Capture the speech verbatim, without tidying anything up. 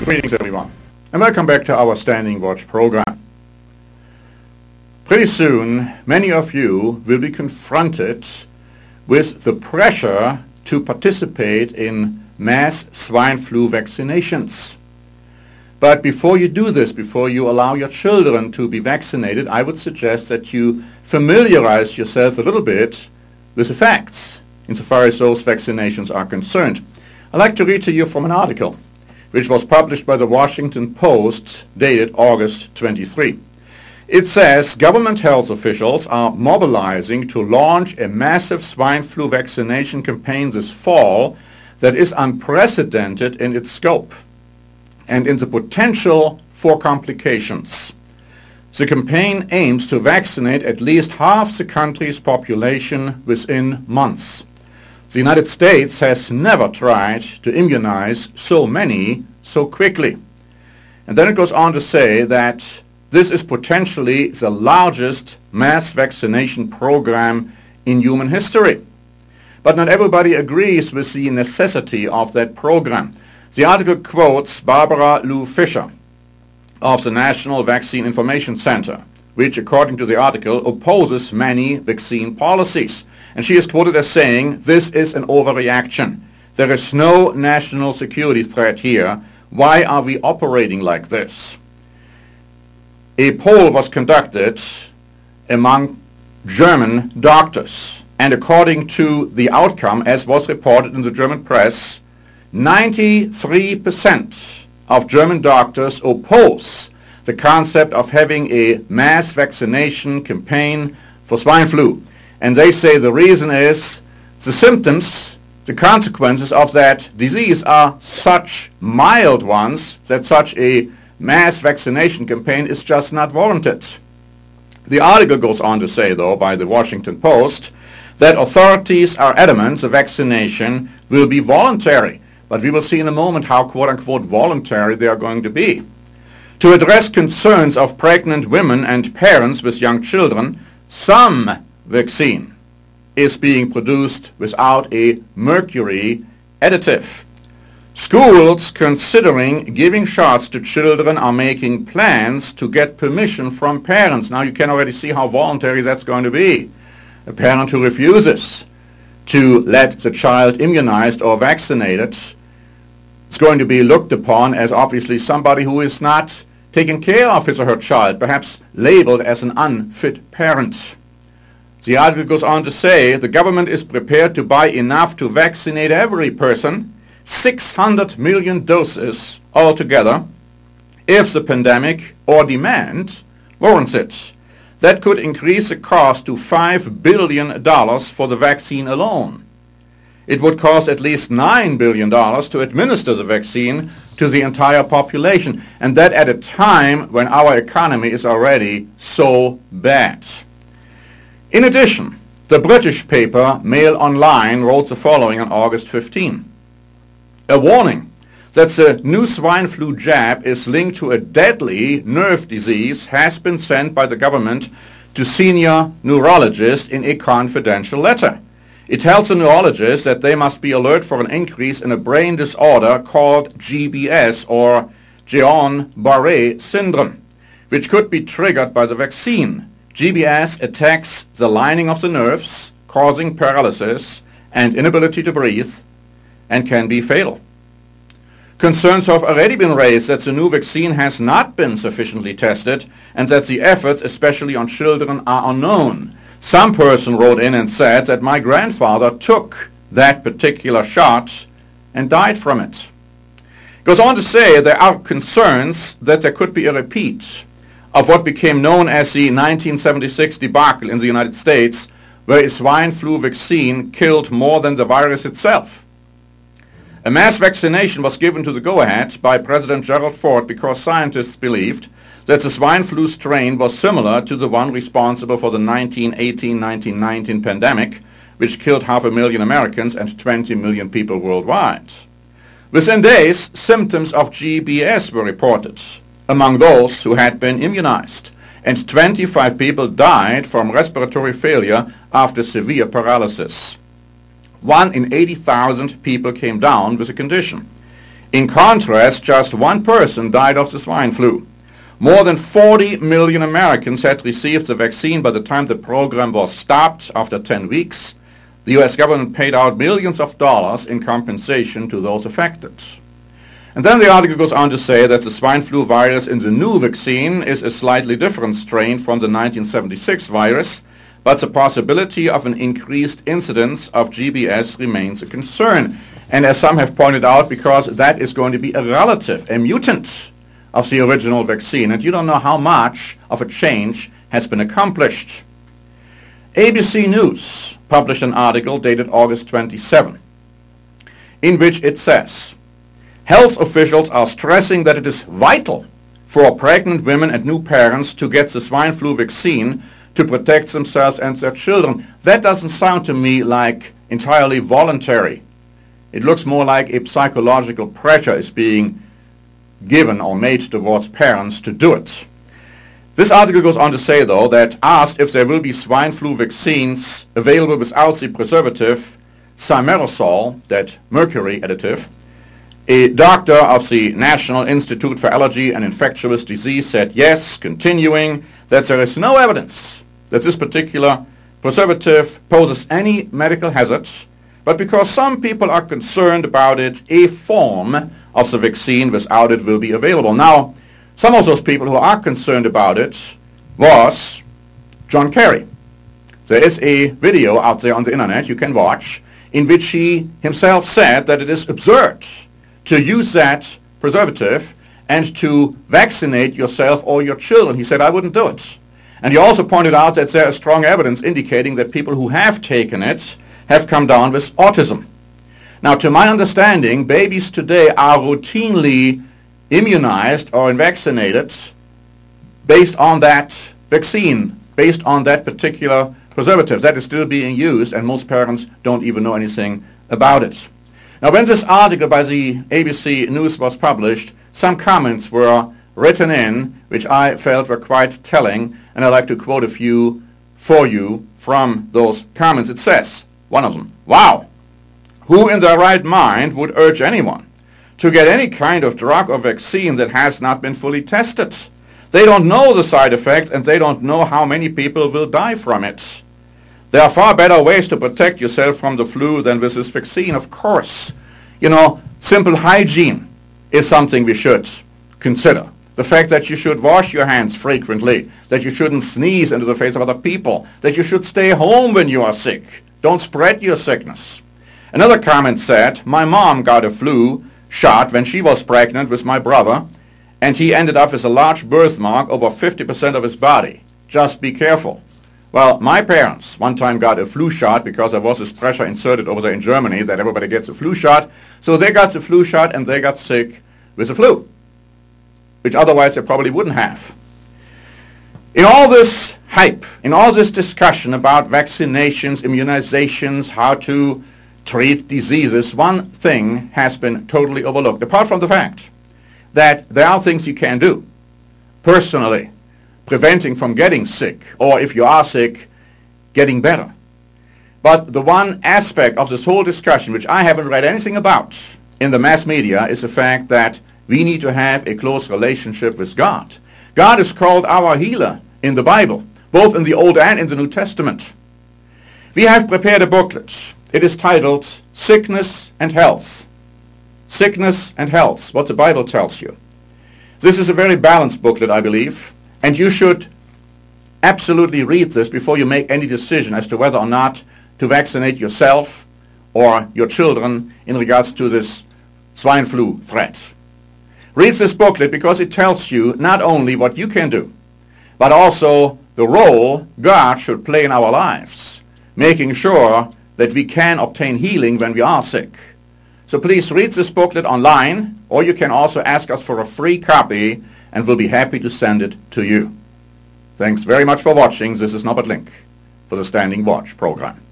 Greetings everyone, and welcome back to our Standing Watch program. Pretty soon, many of you will be confronted with the pressure to participate in mass swine flu vaccinations. But before you do this, before you allow your children to be vaccinated, I would suggest that you familiarize yourself a little bit with the facts, insofar as those vaccinations are concerned. I'd like to read to you from an article which was published by the Washington Post, dated August twenty-third. It says, government health officials are mobilizing to launch a massive swine flu vaccination campaign this fall that is unprecedented in its scope and in the potential for complications. The campaign aims to vaccinate at least half the country's population within months. The United States has never tried to immunize so many so quickly. And then it goes on to say that this is potentially the largest mass vaccination program in human history. But not everybody agrees with the necessity of that program. The article quotes Barbara Lou Fisher of the National Vaccine Information Center, which, according to the article, opposes many vaccine policies. And she is quoted as saying, "This is an overreaction. There is no national security threat here. Why are we operating like this?" A poll was conducted among German doctors, and according to the outcome, as was reported in the German press, ninety-three percent of German doctors oppose the concept of having a mass vaccination campaign for swine flu. And they say the reason is the symptoms, the consequences of that disease are such mild ones that such a mass vaccination campaign is just not warranted. The article goes on to say, though, by the Washington Post, that authorities are adamant the vaccination will be voluntary. But we will see in a moment how quote-unquote voluntary they are going to be. To address concerns of pregnant women and parents with young children, some vaccine is being produced without a mercury additive. Schools considering giving shots to children are making plans to get permission from parents. Now you can already see how voluntary that's going to be. A parent who refuses to let the child immunized or vaccinated is going to be looked upon as obviously somebody who is not taking care of his or her child, perhaps labeled as an unfit parent. The article goes on to say the government is prepared to buy enough to vaccinate every person, six hundred million doses altogether, if the pandemic or demand warrants it. That could increase the cost to five billion dollars for the vaccine alone. It would cost at least nine billion dollars to administer the vaccine to the entire population, and that at a time when our economy is already so bad. In addition, the British paper Mail Online wrote the following on August fifteenth. A warning that the new swine flu jab is linked to a deadly nerve disease has been sent by the government to senior neurologists in a confidential letter. It tells the neurologists that they must be alert for an increase in a brain disorder called G B S, or Guillain-Barré syndrome, which could be triggered by the vaccine. G B S attacks the lining of the nerves, causing paralysis and inability to breathe, and can be fatal. Concerns have already been raised that the new vaccine has not been sufficiently tested and that the efforts, especially on children, are unknown. Some person wrote in and said that my grandfather took that particular shot and died from it. It goes on to say there are concerns that there could be a repeat of what became known as the nineteen seventy-six debacle in the United States, where a swine flu vaccine killed more than the virus itself. A mass vaccination was given to the go-ahead by President Gerald Ford because scientists believed that the swine flu strain was similar to the one responsible for the nineteen eighteen nineteen nineteen pandemic, which killed half a million Americans and twenty million people worldwide. Within days, symptoms of G B S were reported among those who had been immunized, and twenty-five people died from respiratory failure after severe paralysis. One in eighty thousand people came down with the condition. In contrast, just one person died of the swine flu. More than forty million Americans had received the vaccine by the time the program was stopped after ten weeks. The U S government paid out millions of dollars in compensation to those affected. And then the article goes on to say that the swine flu virus in the new vaccine is a slightly different strain from the nineteen seventy-six virus, but the possibility of an increased incidence of G B S remains a concern. And as some have pointed out, because that is going to be a relative, a mutant of the original vaccine, and you don't know how much of a change has been accomplished. A B C News published an article dated August twenty-seventh, in which it says, health officials are stressing that it is vital for pregnant women and new parents to get the swine flu vaccine to protect themselves and their children. That doesn't sound to me like entirely voluntary. It looks more like a psychological pressure is being given or made towards parents to do it. This article goes on to say, though, that asked if there will be swine flu vaccines available without the preservative thimerosal, that mercury additive, a doctor of the National Institute for Allergy and Infectious Disease said yes, continuing that there is no evidence that this particular preservative poses any medical hazard, but because some people are concerned about it, a form of the vaccine without it will be available. Now, some of those people who are concerned about it was John Kerry. There is a video out there on the internet you can watch in which he himself said that it is absurd to use that preservative and to vaccinate yourself or your children. He said, I wouldn't do it. And he also pointed out that there is strong evidence indicating that people who have taken it have come down with autism. Now, to my understanding, babies today are routinely immunized or vaccinated based on that vaccine, based on that particular preservative. That is still being used, and most parents don't even know anything about it. Now, when this article by the A B C News was published, some comments were written in which I felt were quite telling, and I'd like to quote a few for you from those comments. It says, one of them, wow, who in their right mind would urge anyone to get any kind of drug or vaccine that has not been fully tested? They don't know the side effects, and they don't know how many people will die from it. There are far better ways to protect yourself from the flu than with this vaccine, of course. You know, simple hygiene is something we should consider. The fact that you should wash your hands frequently, that you shouldn't sneeze into the face of other people, that you should stay home when you are sick. Don't spread your sickness. Another comment said, my mom got a flu shot when she was pregnant with my brother, and he ended up with a large birthmark over fifty percent of his body. Just be careful. Well, my parents one time got a flu shot because there was this pressure inserted over there in Germany that everybody gets a flu shot. So they got the flu shot and they got sick with the flu, which otherwise they probably wouldn't have. In all this hype, in all this discussion about vaccinations, immunizations, how to treat diseases, one thing has been totally overlooked, apart from the fact that there are things you can do personally, preventing from getting sick, or if you are sick, getting better. But the one aspect of this whole discussion which I haven't read anything about in the mass media is the fact that we need to have a close relationship with God. God is called our healer in the Bible, both in the Old and in the New Testament. We have prepared a booklet. It is titled Sickness and Health. Sickness and Health, what the Bible tells you. This is a very balanced booklet, I believe. And you should absolutely read this before you make any decision as to whether or not to vaccinate yourself or your children in regards to this swine flu threat. Read this booklet because it tells you not only what you can do, but also the role God should play in our lives, making sure that we can obtain healing when we are sick. So please read this booklet online, or you can also ask us for a free copy, and we'll be happy to send it to you. Thanks very much for watching. This is Norbert Link for the Standing Watch program.